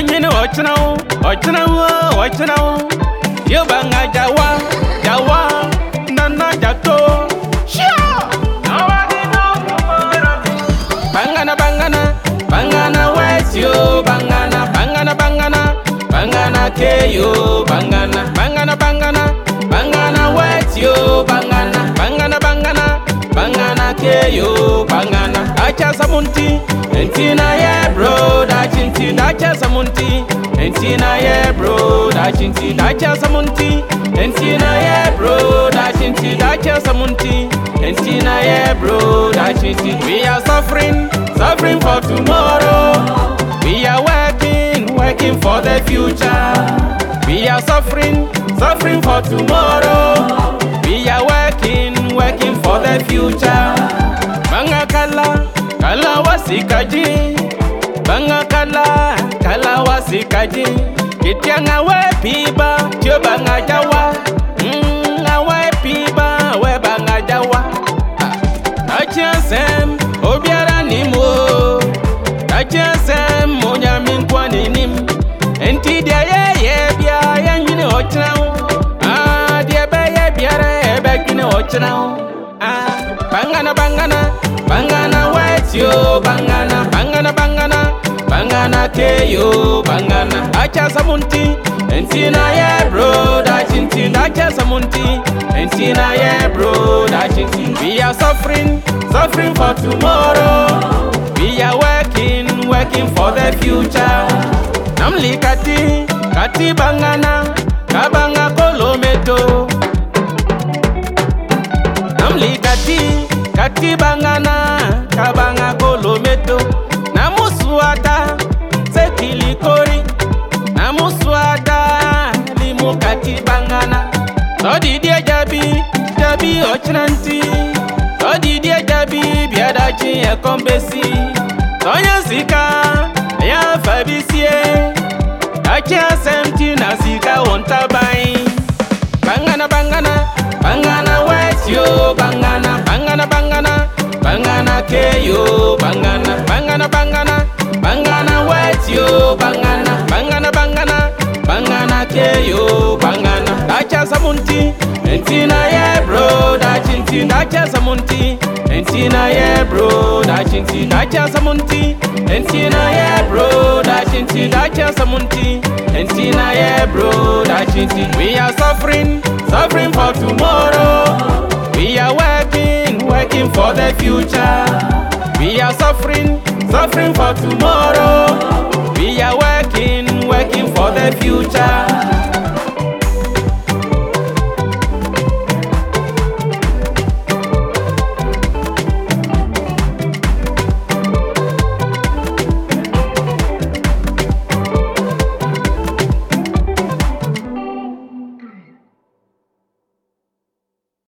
you know what you know, what you know, what you know. You banga jawa, jawa, nana jato. Sure. Nobody knows tomorrow. Bangana, bangana, bangana, where's you? Bangana, bangana, bangana, bangana, KU. Bangana, bangana, bangana, bangana, where's you? Bangana, bangana, bangana, bangana, KU. Bangana, acha samunti, entina ye bro, dachinti, dacha samunti, entina ye bro, dachinti, dacha samunti, entina ye bro, dachinti, dacha samunti, entina ye bro, dachinti. We are suffering, suffering for tomorrow. We are working, working for the future. We are suffering, suffering for tomorrow. We are working, working for the future. Banga kala, kala wasikaji. Banga kala, kala wasikaji. Kitianga we piba, tio banga jawa. We piba, we banga jawa. Achasem, obiara nimo. Achasem, monya minkwa ninim. Enti dia ye bia, yanyine ochna. Bangana, bangana, bangana, where's you? Bangana, bangana, bangana, bangana, KU. Bangana, acha samunti, entina ye bro, dachinti, dacha samunti, entina ye bro, dachinti. We are suffering, suffering for tomorrow. We are working, working for the future. Namli kati, kati bangana, kabanga kolometo. Namli kati, kati bangana, kabanga kolometo. Namuswata, sekilikori. Namuswata, limu kati bangana. Sodi dia jabi, jabi ochnanti. Sodi dia jabi, biadachi ya kombesi. Sonya zika, ya fabisie. Acha semti na zika wontabai. Bangana, bangana, bangana, where's you? Bangana, bangana, bangana, bangana, KU. Bangana, bangana, bangana, bangana, where's you? Bangana, bangana, bangana, bangana, KU. Bangana, dacha samunti, entina ye bro, dachinti, dacha samunti, entina ye bro, dachinti, dacha samunti, entina ye bro, dachinti, dacha samunti, entina ye bro, dachinti. We are suffering, suffering for tomorrow. We are working, working for the future. We are suffering, suffering for tomorrow. We are working, working for the future.